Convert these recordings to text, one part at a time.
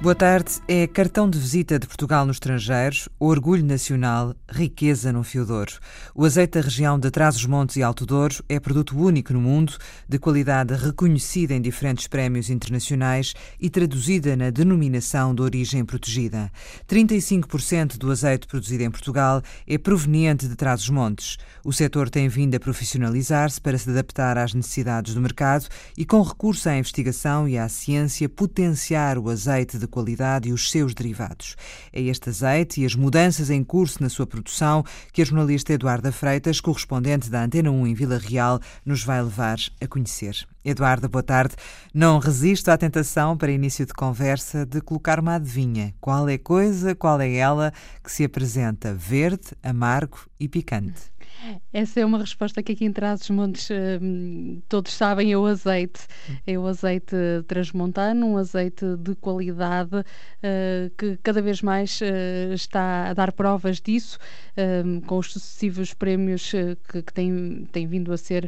Boa tarde. É cartão de visita de Portugal no estrangeiro, orgulho nacional, riqueza no Fio Douro. O azeite da região de Trás-os-Montes e Alto Douro é produto único no mundo, de qualidade reconhecida em diferentes prémios internacionais e traduzida na denominação de origem protegida. 35% do azeite produzido em Portugal é proveniente de Trás-os-Montes. O setor tem vindo a profissionalizar-se para se adaptar às necessidades do mercado e, com recurso à investigação e à ciência, potenciar o azeite de qualidade e os seus derivados. É este azeite e as mudanças em curso na sua produção que a jornalista Eduarda Freitas, correspondente da Antena 1 em Vila Real, nos vai levar a conhecer. Eduarda, boa tarde. Não resisto à tentação, para início de conversa, de colocar uma adivinha. Qual é qual é ela que se apresenta verde, amargo e picante? Essa é uma resposta que aqui em Trás-os-Montes todos sabem, é o azeite. É o azeite transmontano, um azeite de qualidade que cada vez mais está a dar provas disso, com os sucessivos prémios que tem vindo a ser,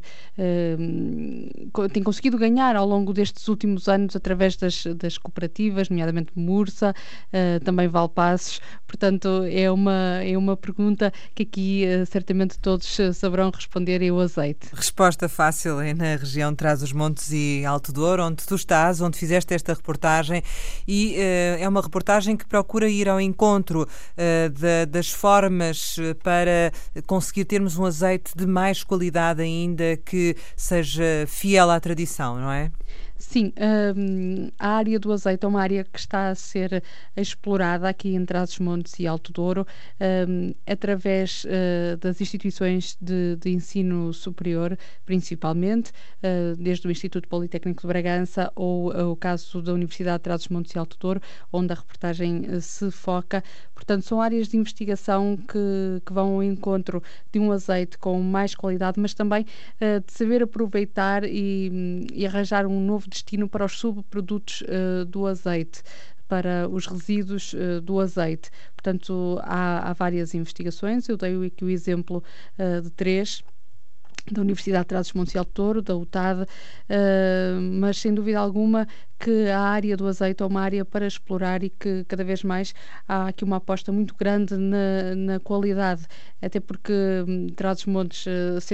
tem conseguido ganhar ao longo destes últimos anos através das cooperativas, nomeadamente Mursa, também Valpaços. Portanto, é uma pergunta que aqui certamente todos saberão responder, é o azeite. Resposta fácil é na região de Trás-os-Montes e Alto Douro, onde tu estás, onde fizeste esta reportagem, e é uma reportagem que procura ir ao encontro das formas para conseguir termos um azeite de mais qualidade ainda, que seja fiel à tradição, não é? Sim, a área do azeite é uma área que está a ser explorada aqui em Trás-os-Montes e Alto Douro, através das instituições de ensino superior, principalmente, desde o Instituto Politécnico de Bragança ou o caso da Universidade de Trás-os-Montes e Alto Douro, onde a reportagem se foca. Portanto, são áreas de investigação que vão ao encontro de um azeite com mais qualidade, mas também de saber aproveitar e arranjar um novo destino para os subprodutos do azeite, para os resíduos do azeite. Portanto, há várias investigações. Eu dei aqui o exemplo de 3, da Universidade de Trás-os-Montes e Alto Douro, da UTAD, mas sem dúvida alguma que a área do azeite é uma área para explorar e que cada vez mais há aqui uma aposta muito grande na qualidade, até porque Trás-os-Montes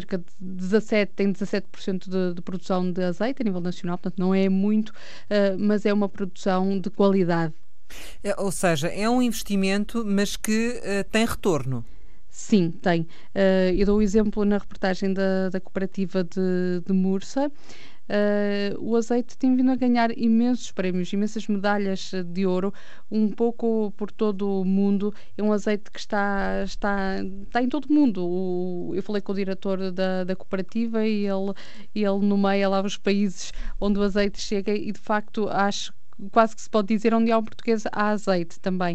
tem 17% de produção de azeite a nível nacional, portanto não é muito, mas é uma produção de qualidade. Ou seja, é um investimento, mas que tem retorno. Sim, tem. Eu dou o exemplo na reportagem da cooperativa de Mursa. O azeite tem vindo a ganhar imensos prémios, imensas medalhas de ouro, um pouco por todo o mundo. É um azeite que está em todo o mundo. Eu falei com o diretor da cooperativa e ele nomeia lá os países onde o azeite chega e, de facto, acho quase que se pode dizer onde há um português há azeite também,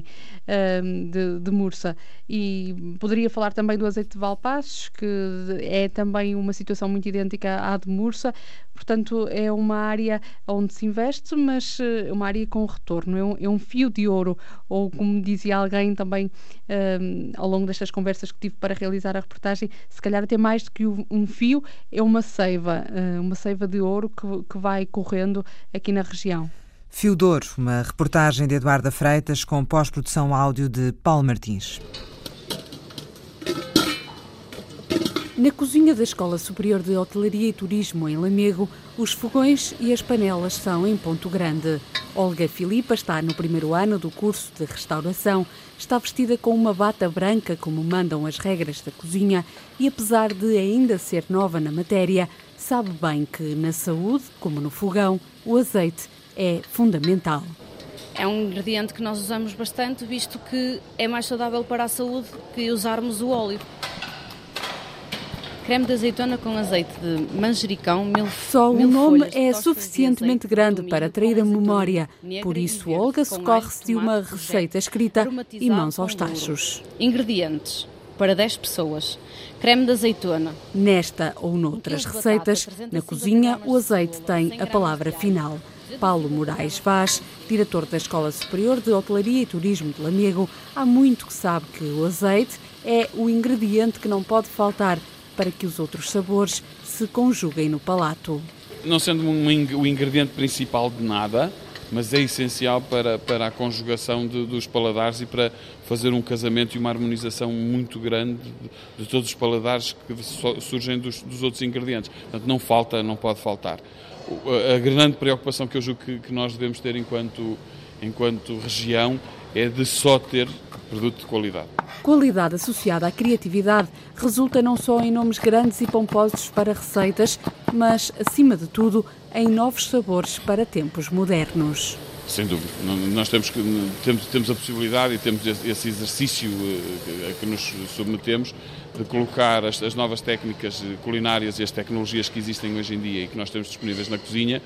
de Mursa. E poderia falar também do azeite de Valpaços, que é também uma situação muito idêntica à de Mursa. Portanto, é uma área onde se investe, mas é uma área com retorno. É um fio de ouro, ou como dizia alguém também ao longo destas conversas que tive para realizar a reportagem, se calhar até mais do que um fio, é uma seiva de ouro que vai correndo aqui na região. Fio Douro, uma reportagem de Eduarda Freitas com pós-produção áudio de Paulo Martins. Na cozinha da Escola Superior de Hotelaria e Turismo, em Lamego, os fogões e as panelas são em ponto grande. Olga Filipa está no primeiro ano do curso de restauração. Está vestida com uma bata branca, como mandam as regras da cozinha, e apesar de ainda ser nova na matéria, sabe bem que na saúde, como no fogão, o azeite é fundamental. É um ingrediente que nós usamos bastante, visto que é mais saudável para a saúde que usarmos o óleo. Creme de azeitona com azeite de manjericão, Só o nome é suficientemente grande para atrair a memória. Por isso, Olga socorre-se de uma receita escrita e mãos aos tachos. Ingredientes para 10 pessoas. Creme de azeitona. Nesta ou noutras receitas, na cozinha, o azeite tem a palavra final. Paulo Moraes Vaz, diretor da Escola Superior de Hotelaria e Turismo de Lamego, há muito que sabe que o azeite é o ingrediente que não pode faltar para que os outros sabores se conjuguem no palato. Não sendo o ingrediente principal de nada, mas é essencial para a conjugação dos paladares e para fazer um casamento e uma harmonização muito grande de todos os paladares que surgem dos outros ingredientes. Portanto, não pode faltar. A grande preocupação que eu julgo que nós devemos ter enquanto região é de só ter produto de qualidade. Qualidade associada à criatividade resulta não só em nomes grandes e pomposos para receitas, mas, acima de tudo, em novos sabores para tempos modernos. Sem dúvida. Nós temos a possibilidade e temos esse exercício a que nos submetemos de colocar as novas técnicas culinárias e as tecnologias que existem hoje em dia e que nós temos disponíveis na cozinha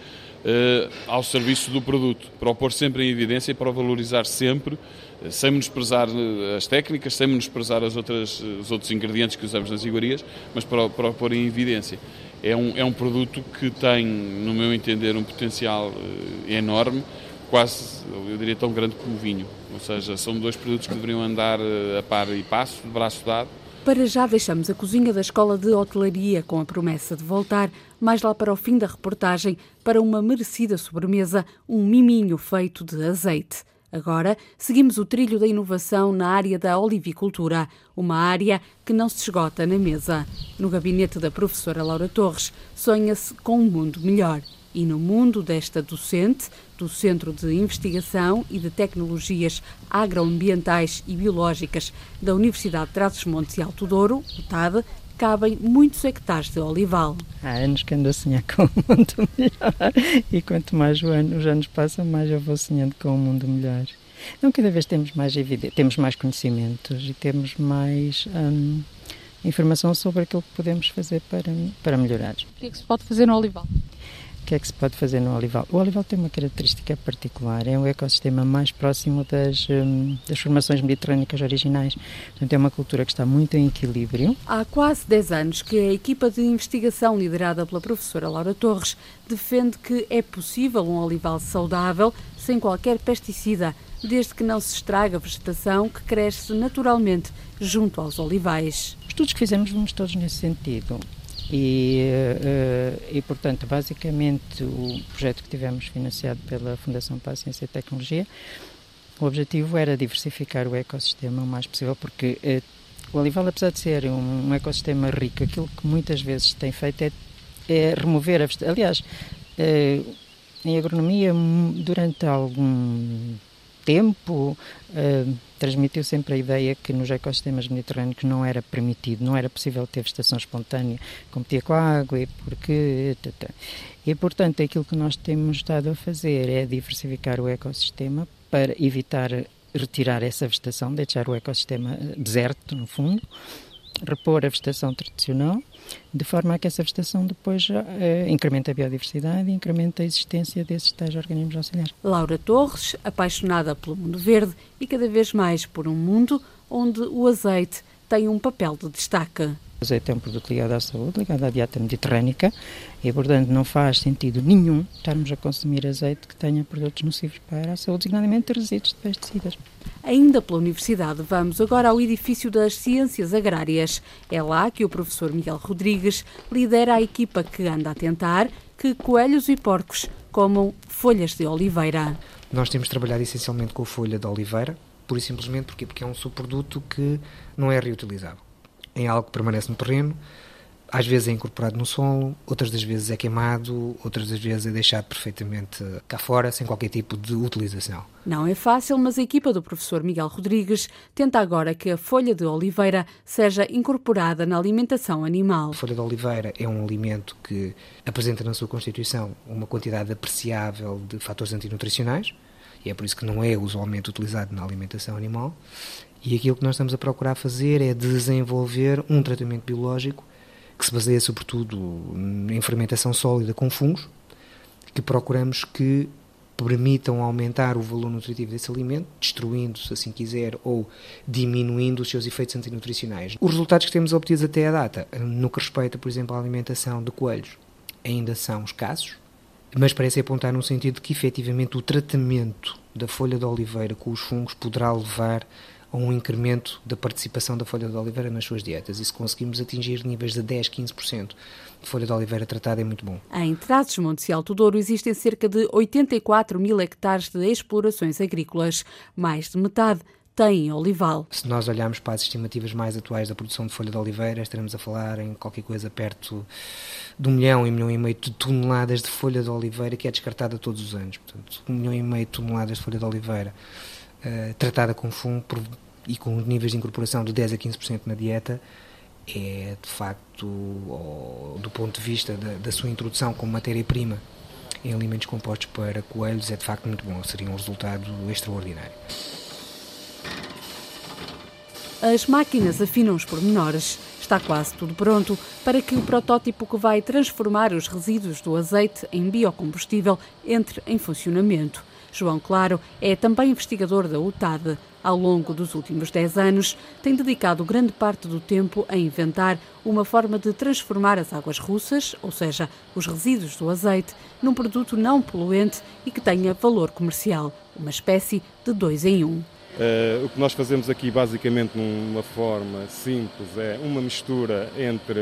ao serviço do produto, para o pôr sempre em evidência e para o valorizar sempre, sem menosprezar as técnicas, sem menosprezar os outros ingredientes que usamos nas iguarias, mas para o pôr em evidência. É um produto que tem, no meu entender, um potencial enorme, quase, eu diria, tão grande como o vinho. Ou seja, são dois produtos que deveriam andar a par e passo, de braço dado. Para já deixamos a cozinha da Escola de Hotelaria com a promessa de voltar, mais lá para o fim da reportagem, para uma merecida sobremesa, um miminho feito de azeite. Agora, seguimos o trilho da inovação na área da olivicultura, uma área que não se esgota na mesa. No gabinete da professora Laura Torres, sonha-se com um mundo melhor. E no mundo desta docente, do Centro de Investigação e de Tecnologias Agroambientais e Biológicas da Universidade de Trás-os-Montes e Alto Douro, o TAD, cabem muitos hectares de olival. Há anos que ando a sonhar com um mundo melhor e quanto mais os anos passam, mais eu vou sonhando com um mundo melhor. Então, cada vez temos mais conhecimentos e temos mais informação sobre aquilo que podemos fazer para melhorar. O que é que se pode fazer no olival? O que é que se pode fazer no olival? O olival tem uma característica particular, é um ecossistema mais próximo das formações mediterrânicas originais. Portanto, é uma cultura que está muito em equilíbrio. Há quase 10 anos que a equipa de investigação liderada pela professora Laura Torres defende que é possível um olival saudável, sem qualquer pesticida, desde que não se estrague a vegetação que cresce naturalmente junto aos olivais. Os estudos que fizemos vamos todos nesse sentido. E, portanto, basicamente, o projeto que tivemos financiado pela Fundação para a Ciência e Tecnologia, o objetivo era diversificar o ecossistema o mais possível, porque o olival, apesar de ser um ecossistema rico, aquilo que muitas vezes tem feito é remover a vegetação. Aliás, em agronomia, durante algum tempo, transmitiu sempre a ideia que nos ecossistemas mediterrâneos não era permitido, não era possível ter vegetação espontânea, competia com a água e portanto aquilo que nós temos estado a fazer é diversificar o ecossistema para evitar retirar essa vegetação, deixar o ecossistema deserto no fundo, repor a vegetação tradicional, de forma a que essa vegetação depois incrementa a biodiversidade e incrementa a existência desses tais organismos auxiliares. Laura Torres, apaixonada pelo mundo verde e cada vez mais por um mundo onde o azeite tem um papel de destaque. O azeite é um produto ligado à saúde, ligado à dieta mediterrânica e, portanto, não faz sentido nenhum estarmos a consumir azeite que tenha produtos nocivos para a saúde, designadamente resíduos de pesticidas. Ainda pela Universidade, vamos agora ao edifício das Ciências Agrárias. É lá que o professor Miguel Rodrigues lidera a equipa que anda a tentar que coelhos e porcos comam folhas de oliveira. Nós temos trabalhado essencialmente com a folha de oliveira, pura e simplesmente porque é um subproduto que não é reutilizável. É algo que permanece no terreno, às vezes é incorporado no solo, outras das vezes é queimado, outras das vezes é deixado perfeitamente cá fora, sem qualquer tipo de utilização. Não é fácil, mas a equipa do professor Miguel Rodrigues tenta agora que a folha de oliveira seja incorporada na alimentação animal. A folha de oliveira é um alimento que apresenta na sua constituição uma quantidade apreciável de fatores antinutricionais, e é por isso que não é usualmente utilizado na alimentação animal. E aquilo que nós estamos a procurar fazer é desenvolver um tratamento biológico que se baseia sobretudo em fermentação sólida com fungos, que procuramos que permitam aumentar o valor nutritivo desse alimento, destruindo, se assim quiser, ou diminuindo os seus efeitos antinutricionais. Os resultados que temos obtidos até à data, no que respeita, por exemplo, à alimentação de coelhos, ainda são escassos, mas parece apontar no sentido de que, efetivamente, o tratamento da folha de oliveira com os fungos poderá levar a um incremento da participação da folha de oliveira nas suas dietas. E se conseguimos atingir níveis de 10, 15% de folha de oliveira tratada, é muito bom. Em Trás-os-Montes e Alto Douro existem cerca de 84 mil hectares de explorações agrícolas, mais de metade tem olival. Se nós olharmos para as estimativas mais atuais da produção de folha de oliveira, estaremos a falar em qualquer coisa perto de 1 milhão e 1,5 milhão de toneladas de folha de oliveira que é descartada todos os anos. Portanto, 1,5 milhão de toneladas de folha de oliveira tratada com fumo e com níveis de incorporação de 10 a 15% na dieta é, de facto, do ponto de vista da sua introdução como matéria-prima em alimentos compostos para coelhos, é de facto muito bom. Seria um resultado extraordinário. As máquinas afinam os pormenores. Está quase tudo pronto para que o protótipo que vai transformar os resíduos do azeite em biocombustível entre em funcionamento. João Claro é também investigador da UTAD. Ao longo dos últimos 10 anos, tem dedicado grande parte do tempo a inventar uma forma de transformar as águas russas, ou seja, os resíduos do azeite, num produto não poluente e que tenha valor comercial, uma espécie de 2 em 1. O que nós fazemos aqui, basicamente, numa forma simples, é uma mistura entre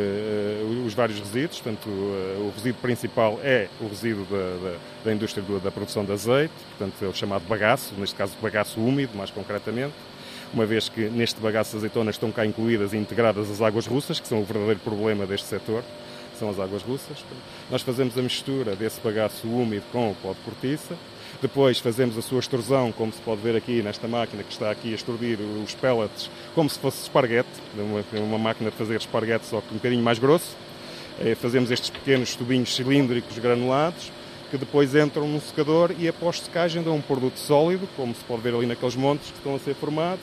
os vários resíduos. Portanto, o resíduo principal é o resíduo da indústria da produção de azeite, portanto, é o chamado bagaço, neste caso bagaço úmido, mais concretamente, uma vez que neste bagaço de azeitonas estão cá incluídas e integradas as águas russas, que são o verdadeiro problema deste setor, são as águas russas. Nós fazemos a mistura desse bagaço úmido com o pó de cortiça. Depois fazemos a sua extrusão, como se pode ver aqui nesta máquina que está aqui a extrudir os pellets, como se fosse esparguete, uma máquina de fazer esparguete só que um bocadinho mais grosso. Fazemos estes pequenos tubinhos cilíndricos granulados, que depois entram no secador e após secagem dão um produto sólido, como se pode ver ali naqueles montes que estão a ser formados,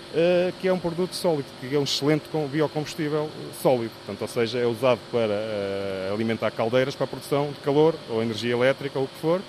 que é um produto sólido, que é um excelente biocombustível sólido, portanto, ou seja, é usado para alimentar caldeiras para a produção de calor ou energia elétrica ou o que for.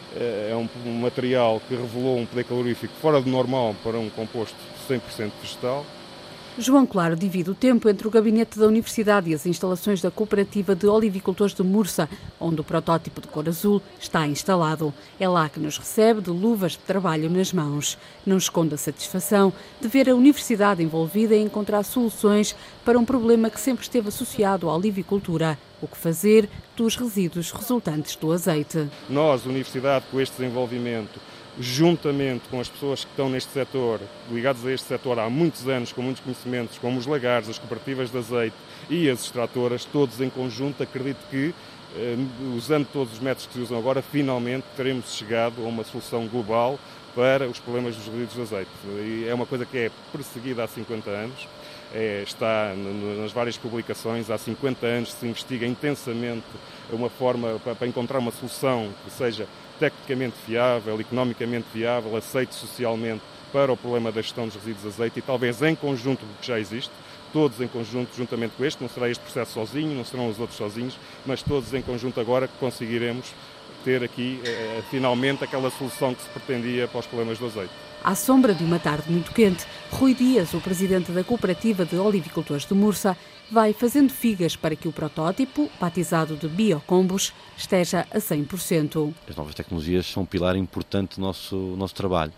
É um material que revelou um poder calorífico fora do normal para um composto 100% vegetal. João Claro divide o tempo entre o gabinete da Universidade e as instalações da Cooperativa de Olivicultores de Mursa, onde o protótipo de cor azul está instalado. É lá que nos recebe de luvas de trabalho nas mãos. Não esconde a satisfação de ver a Universidade envolvida em encontrar soluções para um problema que sempre esteve associado à olivicultura: o que fazer dos resíduos resultantes do azeite. Nós, Universidade, com este desenvolvimento, juntamente com as pessoas que estão neste setor, ligados a este setor há muitos anos, com muitos conhecimentos, como os lagares, as cooperativas de azeite e as extratoras, todos em conjunto, acredito que, usando todos os métodos que se usam agora, finalmente teremos chegado a uma solução global para os problemas dos resíduos de azeite. E é uma coisa que é perseguida há 50 anos. Está nas várias publicações, há 50 anos se investiga intensamente uma forma para encontrar uma solução que seja tecnicamente viável, economicamente viável, aceite socialmente para o problema da gestão dos resíduos de azeite e talvez em conjunto com o que já existe, todos em conjunto, juntamente com este, não será este processo sozinho, não serão os outros sozinhos, mas todos em conjunto agora que conseguiremos ter aqui finalmente aquela solução que se pretendia para os problemas do azeite. À sombra de uma tarde muito quente, Rui Dias, o presidente da Cooperativa de Olivicultores de Mursa, vai fazendo figas para que o protótipo, batizado de Biocombus, esteja a 100%. As novas tecnologias são um pilar importante do nosso trabalho.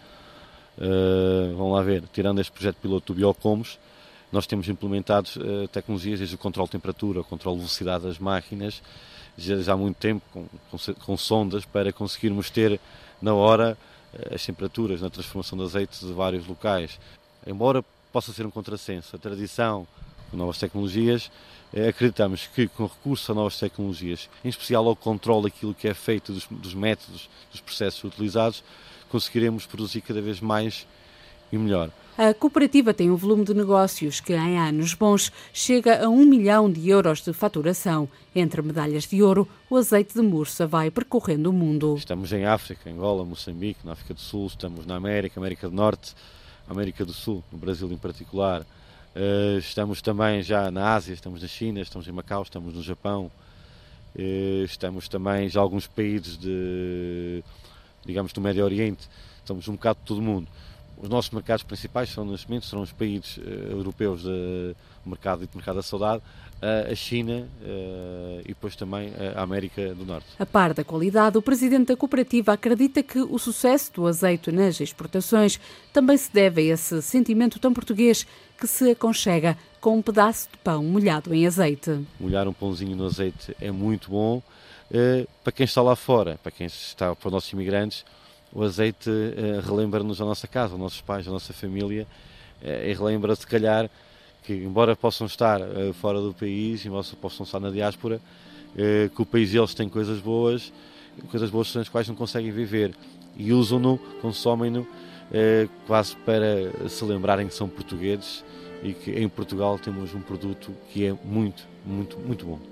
Vamos lá ver, tirando este projeto piloto do Biocombus, nós temos implementado tecnologias desde o controle de temperatura, o controle de velocidade das máquinas, já há muito tempo, com sondas, para conseguirmos ter na hora as temperaturas na transformação de azeite de vários locais. Embora possa ser um contrassenso, a tradição com novas tecnologias, acreditamos que com recurso a novas tecnologias, em especial ao controle daquilo que é feito dos métodos, dos processos utilizados, conseguiremos produzir cada vez mais e melhor. A cooperativa tem um volume de negócios que, em anos bons, chega a 1 milhão de euros de faturação. Entre medalhas de ouro, o azeite de Mursa vai percorrendo o mundo. Estamos em África, Angola, Moçambique, na África do Sul, estamos na América do Norte, América do Sul, no Brasil em particular. Estamos também já na Ásia, estamos na China, estamos em Macau, estamos no Japão. Estamos também já em alguns países do Médio Oriente. Estamos um bocado de todo o mundo. Os nossos mercados principais são, neste momento, serão os países europeus do mercado da saudade, a China e depois também a América do Norte. A par da qualidade, o presidente da cooperativa acredita que o sucesso do azeite nas exportações também se deve a esse sentimento tão português que se aconchega com um pedaço de pão molhado em azeite. Molhar um pãozinho no azeite é muito bom. Para quem está lá fora, para os nossos imigrantes, o azeite relembra-nos a nossa casa, os nossos pais, a nossa família, e relembra, se calhar, que embora possam estar fora do país, embora possam estar na diáspora, que o país deles tem coisas boas sem as quais não conseguem viver, e usam-no, consomem-no, quase para se lembrarem que são portugueses e que em Portugal temos um produto que é muito, muito, muito bom.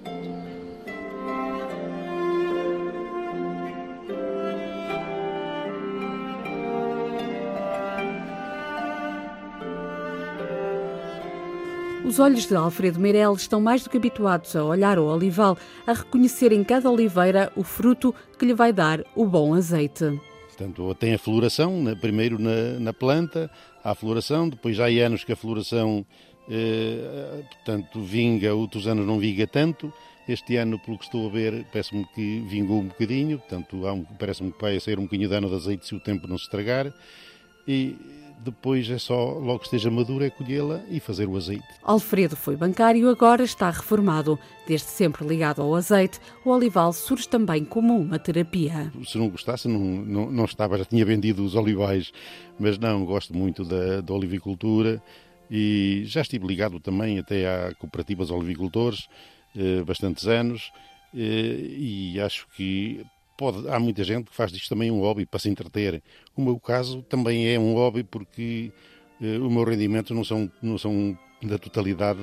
Os olhos de Alfredo Meirelles estão mais do que habituados a olhar o olival, a reconhecer em cada oliveira o fruto que lhe vai dar o bom azeite. Portanto, tem a floração, primeiro na planta, há a floração, depois já há anos que a floração vinga, outros anos não vinga tanto. Este ano, pelo que estou a ver, parece-me que vingou um bocadinho, portanto, parece-me que vai sair um bocadinho de ano de azeite se o tempo não se estragar. E depois é só, logo que esteja madura, colhê-la e fazer o azeite. Alfredo foi bancário, agora está reformado. Desde sempre ligado ao azeite, o olival surge também como uma terapia. Se não gostasse, não estava, já tinha vendido os olivais, mas não, gosto muito da olivicultura e já estive ligado também até à cooperativa dos olivicultores, bastantes anos, e acho que há muita gente que faz disto também um hobby para se entreter. O meu caso também é um hobby porque o meu rendimento não são da totalidade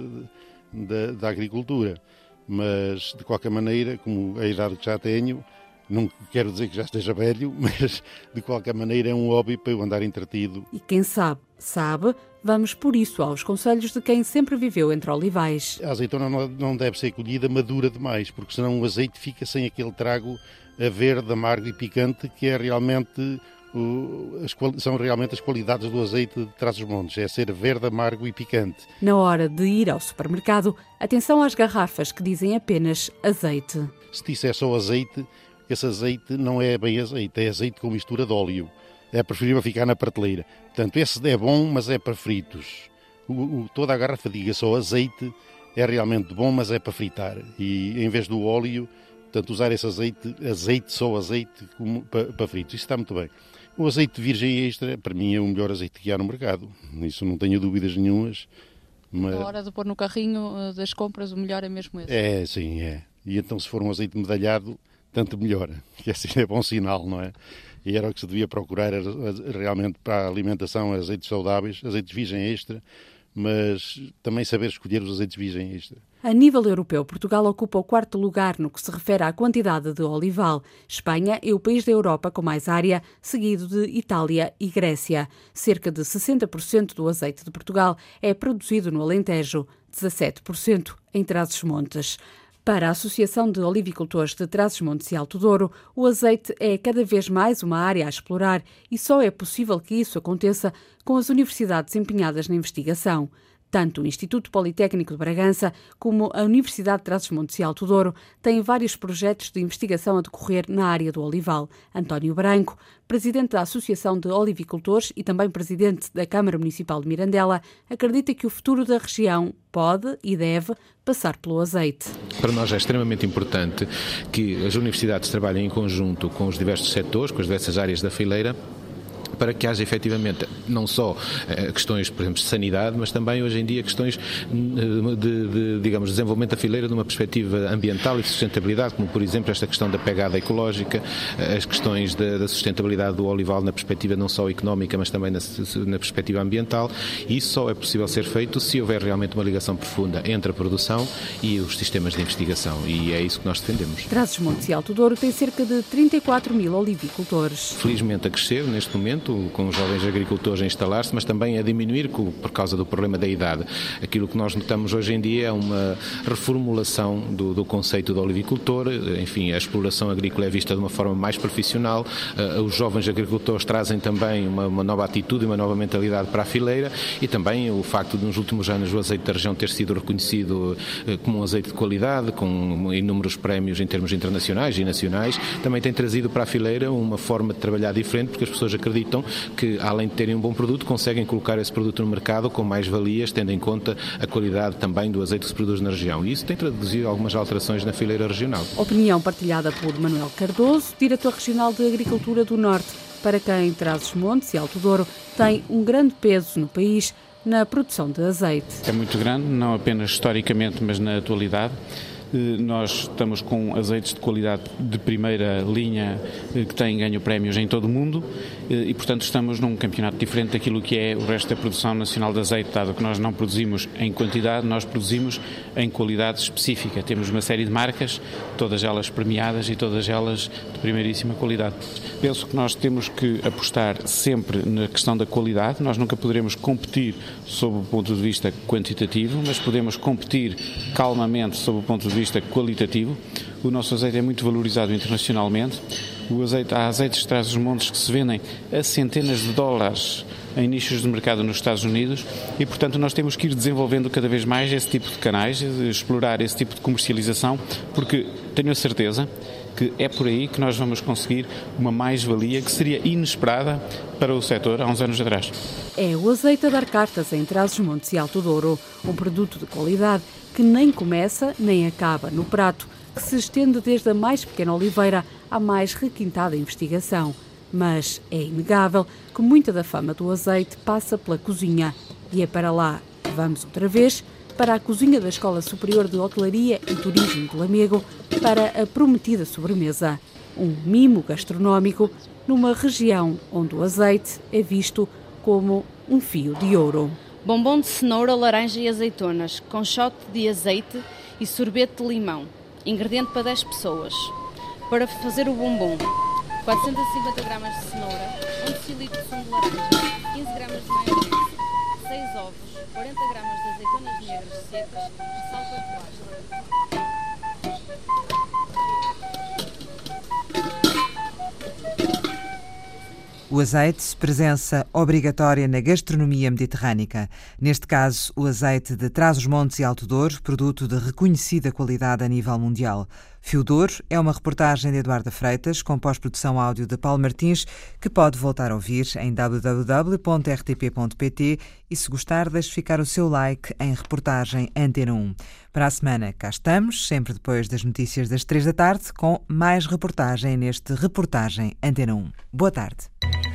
da agricultura. Mas, de qualquer maneira, como a idade que já tenho, não quero dizer que já esteja velho, mas, de qualquer maneira, é um hobby para eu andar entretido. E quem sabe, vamos por isso aos conselhos de quem sempre viveu entre olivais. A azeitona não deve ser colhida madura demais, porque senão o azeite fica sem aquele trago verde, amargo e picante que é realmente são realmente as qualidades do azeite de Trás-os-Montes, é ser verde, amargo e picante. Na hora de ir ao supermercado, atenção às garrafas que dizem apenas azeite. Se disser só azeite, esse azeite não é bem azeite, é azeite com mistura de óleo. É preferível ficar na prateleira. Portanto, esse é bom, mas é para fritos. Toda a garrafa diga só azeite, é realmente bom, mas é para fritar. E em vez do óleo, portanto, usar esse só azeite para fritos. Isso está muito bem. O azeite virgem extra, para mim, é o melhor azeite que há no mercado. Isso não tenho dúvidas nenhumas. Mas... Na hora de pôr no carrinho das compras, o melhor é mesmo esse? É, sim, é. E então, se for um azeite medalhado, tanto melhor. Que assim é bom sinal, não é? E era o que se devia procurar realmente para a alimentação, azeites saudáveis, azeites virgem extra, mas também saber escolher os azeites virgem extra. A nível europeu, Portugal ocupa o 4º lugar no que se refere à quantidade de olival. Espanha é o país da Europa com mais área, seguido de Itália e Grécia. Cerca de 60% do azeite de Portugal é produzido no Alentejo, 17% em Trás-os-Montes. Para a Associação de Olivicultores de Trás-os-Montes e Alto Douro, o azeite é cada vez mais uma área a explorar e só é possível que isso aconteça com as universidades empenhadas na investigação. Tanto o Instituto Politécnico de Bragança como a Universidade de Trás-os-Montes e Alto Douro têm vários projetos de investigação a decorrer na área do olival. António Branco, presidente da Associação de Olivicultores e também presidente da Câmara Municipal de Mirandela, acredita que o futuro da região pode e deve passar pelo azeite. Para nós é extremamente importante que as universidades trabalhem em conjunto com os diversos setores, com as diversas áreas da fileira, para que haja efetivamente não só questões, por exemplo, de sanidade, mas também hoje em dia questões de desenvolvimento da fileira de uma perspectiva ambiental e de sustentabilidade, como por exemplo esta questão da pegada ecológica, as questões da sustentabilidade do olival na perspectiva não só económica, mas também na perspectiva ambiental. E isso só é possível ser feito se houver realmente uma ligação profunda entre a produção e os sistemas de investigação, e é isso que nós defendemos. Trás-os-Montes e Alto Douro tem cerca de 34 mil olivicultores. Felizmente a crescer neste momento. crescimento, com os jovens agricultores a instalar-se, mas também a diminuir por causa do problema da idade. Aquilo que nós notamos hoje em dia é uma reformulação do conceito do olivicultor, enfim, a exploração agrícola é vista de uma forma mais profissional, os jovens agricultores trazem também uma nova atitude e uma nova mentalidade para a fileira, e também o facto de nos últimos anos o azeite da região ter sido reconhecido como um azeite de qualidade, com inúmeros prémios em termos internacionais e nacionais, também tem trazido para a fileira uma forma de trabalhar diferente, porque as pessoas acreditam que, além de terem um bom produto, conseguem colocar esse produto no mercado com mais valias, tendo em conta a qualidade também do azeite que se produz na região. E isso tem traduzido algumas alterações na fileira regional. Opinião partilhada por Manuel Cardoso, diretor regional de Agricultura do Norte, para quem Trás-os-Montes e Alto Douro tem um grande peso no país na produção de azeite. É muito grande, não apenas historicamente, mas na atualidade. Nós estamos com azeites de qualidade de primeira linha que têm ganho prémios em todo o mundo e, portanto, estamos num campeonato diferente daquilo que é o resto da produção nacional de azeite, dado que nós não produzimos em quantidade, nós produzimos em qualidade específica. Temos uma série de marcas, todas elas premiadas e todas elas de primeiríssima qualidade. Penso que nós temos que apostar sempre na questão da qualidade. Nós nunca poderemos competir sob o ponto de vista quantitativo, mas podemos competir calmamente sob o ponto de vista qualitativo. O nosso azeite é muito valorizado internacionalmente. Há azeites de Trás-os-Montes que se vendem a centenas de dólares em nichos de mercado nos Estados Unidos e, portanto, nós temos que ir desenvolvendo cada vez mais esse tipo de canais, explorar esse tipo de comercialização, porque tenho a certeza que é por aí que nós vamos conseguir uma mais-valia que seria inesperada para o setor há uns anos atrás. É o azeite a dar cartas em Trás-os-Montes e Alto Douro, um produto de qualidade que nem começa nem acaba no prato, que se estende desde a mais pequena oliveira à mais requintada investigação. Mas é inegável que muita da fama do azeite passa pela cozinha. E é para lá que vamos outra vez, para a cozinha da Escola Superior de Hotelaria e Turismo de Lamego, para a prometida sobremesa. Um mimo gastronómico numa região onde o azeite é visto como um fio de ouro. Bombom de cenoura, laranja e azeitonas, com shot de azeite e sorvete de limão. Ingrediente para 10 pessoas. Para fazer o bombom, 450 gramas de cenoura, 1 decilitro de sumo de laranja, 15 gramas de maionese, 6 ovos, 40 gramas de azeitonas negras secas e sal para O azeite, presença obrigatória na gastronomia mediterrânica. Neste caso, o azeite de Trás-os-Montes e Alto Douro, produto de reconhecida qualidade a nível mundial. Fio de Ouro é uma reportagem de Eduarda Freitas, com pós-produção áudio de Paulo Martins, que pode voltar a ouvir em www.rtp.pt e, se gostar, deixe ficar o seu like em reportagem Antena 1. Para a semana, cá estamos, sempre depois das notícias das 3 da tarde, com mais reportagem neste Reportagem Antena 1. Boa tarde.